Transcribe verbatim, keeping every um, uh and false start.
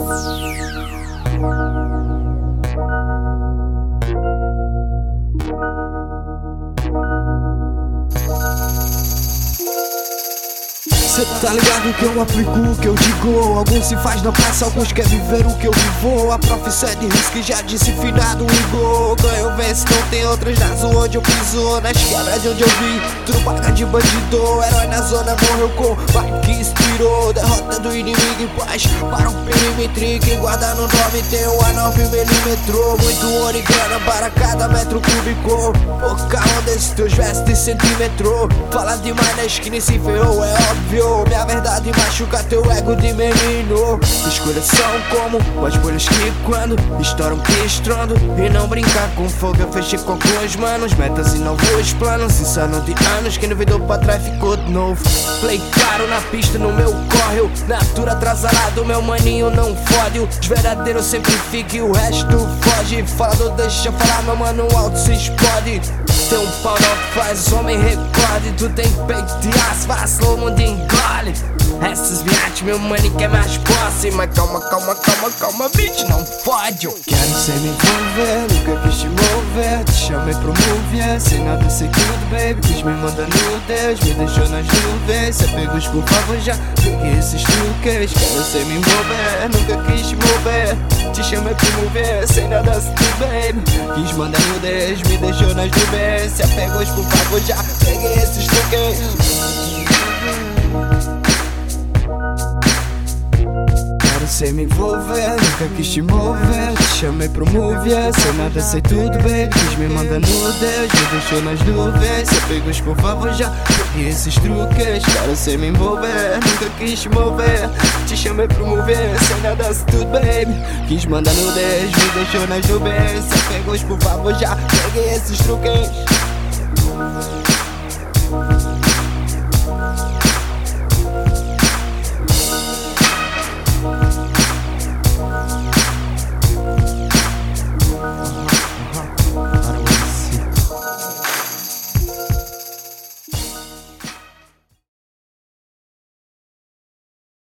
Cê tá ligado que eu aplico o que eu digo. Alguns se faz na praça, alguns quer viver o que eu vivo. A profecia de risco já disse finado Igor. Ganho, vence, não tem outras na rua onde eu piso. Nas quebras de onde eu vi, tudo paga de bandido. Herói na zona morreu com vai que inspirou. Derrota do inimigo em paz para o perímetro. Quem guarda no nome tem um A nove milímetros. Muito ouro e grana para cada metro cúbico. Boca onda esses teus vestes centímetro. Fala demais na esquina e se ferrou, é óbvio. Minha verdade machuca teu ego de menino. Escolhas são como as bolhas que quando estouram que estrondo. E não brincar com fogo, eu fechei com alguns manos. Metas e novos planos, insano de anos. Quem duvidou pra trás ficou de novo. Play caro na pista, no meu córrego. Natura atrasalado, meu maninho não fode. Os verdadeiros sempre ficam e o resto foge. Falador deixa eu falar, meu mano alto se explode. Tem um pau não faz homem recorde. Tu tem peito de aço, vacilou, o mundo engole. Essas viagens, meu money quer mais posse. Mas calma, calma, calma, calma, bitch, não fode. Eu quero ser me envolver, nunca quis te mover. Te chamei pro mover, sem nada ser tudo, baby. Quis me mandar nudes, me deixou nas nuvens. Cê pegou, por favor, já peguei esses truques. Quero ser me envolver, nunca quis te mover. Te chamei pro mover, sem nada ser tudo, baby. Quis mandar nudes, me deixou nas nuvens. Cê pegou, por favor, já peguei esses truques. Sem me envolver, nunca quis te mover. Te chamei pro mover, sem nada sei tudo, baby. Quis me mandar nudes, me deixou nas nuvens. Cê pegou, por favor, já peguei esses truques. Quero sem me envolver, nunca quis te mover. Te chamei pro mover, sem nada sei tudo, baby. Quis mandar nudes, me deixou nas nuvens. Cê pegou, por favor, já peguei esses truques.